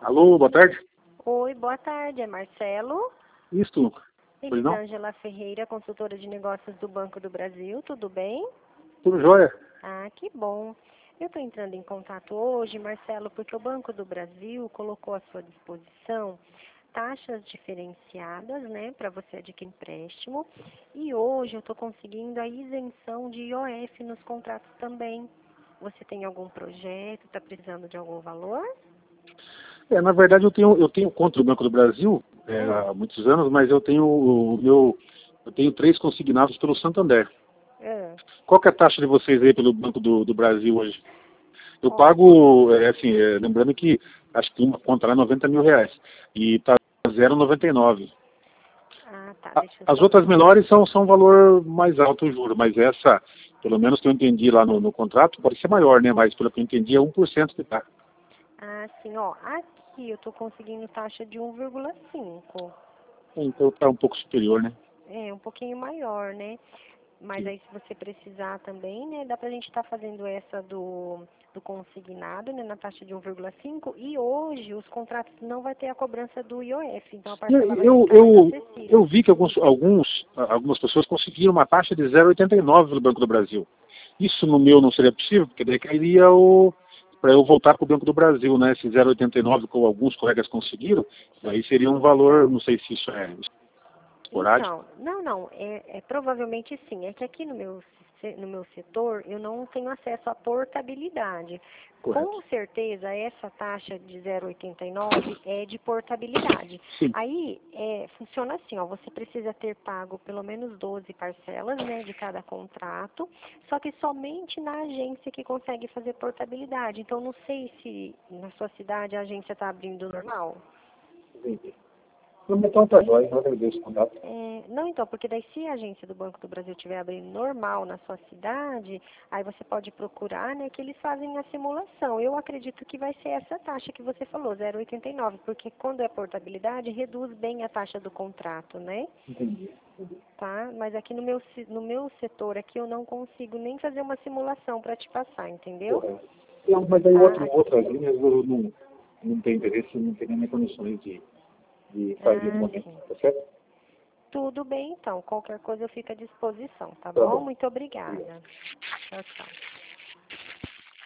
Alô, boa tarde. Oi, boa tarde, é Marcelo. Isto, pois não? Elisângela Ferreira, consultora de negócios do Banco do Brasil, tudo bem? Tudo jóia? Ah, que bom. Eu estou entrando em contato hoje, Marcelo, porque o Banco do Brasil colocou à sua disposição taxas diferenciadas, né, para você adquirir empréstimo. E hoje eu estou conseguindo a isenção de IOF nos contratos também. Você tem algum projeto, está precisando de algum valor? Na verdade eu tenho contra o Banco do Brasil há muitos anos, mas eu tenho 3 consignados pelo Santander. Ah, Qual que é a taxa de vocês aí pelo Banco do Brasil hoje? Eu ó, pago, lembrando que acho que uma conta lá é R$ 90.000 e está 0,99. tá, A- deixa eu As só outras ver. menores são um valor mais alto, eu juro, mas essa, pelo menos que eu entendi lá no contrato, pode ser maior, né? Mas pelo que eu entendi é 1% que tá. Ah, sim, ó, aqui eu estou conseguindo taxa de 1,5. Então tá um pouco superior, né? É, um pouquinho maior, né? Mas Sim. aí se você precisar também, né, dá pra gente estar fazendo essa do consignado, né, na taxa de 1,5 e hoje os contratos não vai ter a cobrança do IOF, então a Eu, parcela vai eu, ficar mais eu, eu acessível. vi que algumas pessoas conseguiram uma taxa de 0,89 no Banco do Brasil. Isso no meu não seria possível, porque daí cairia para eu voltar para o Banco do Brasil, né? Esse 0,89 que alguns colegas conseguiram, daí seria um valor, não sei se isso é esporádico. Então, não, é provavelmente sim. É que aqui no meu setor eu não tenho acesso à portabilidade. Correto. Com certeza essa taxa de 0,89 é de portabilidade. Sim. Aí funciona assim, ó, você precisa ter pago pelo menos 12 parcelas, né, de cada contrato, só que somente na agência que consegue fazer portabilidade. Então não sei se na sua cidade a agência está abrindo normal. Entendi. Então tá jóia, eu agradeço o contato. Não, então, porque daí se a agência do Banco do Brasil estiver abrindo normal na sua cidade, aí você pode procurar, né, que eles fazem a simulação. Eu acredito que vai ser essa taxa que você falou, 0,89, porque quando é portabilidade, reduz bem a taxa do contrato, né? Entendi. Tá? Mas aqui no meu setor aqui eu não consigo nem fazer uma simulação para te passar, entendeu? Correto. Não, mas aí Tá? outras linhas eu não tenho interesse, não tenho nem condições de fazer no momento, Sim. tá certo? Tudo bem, então. Qualquer coisa eu fico à disposição, tá Tá bom? bom. Muito obrigada. Tchau, tchau.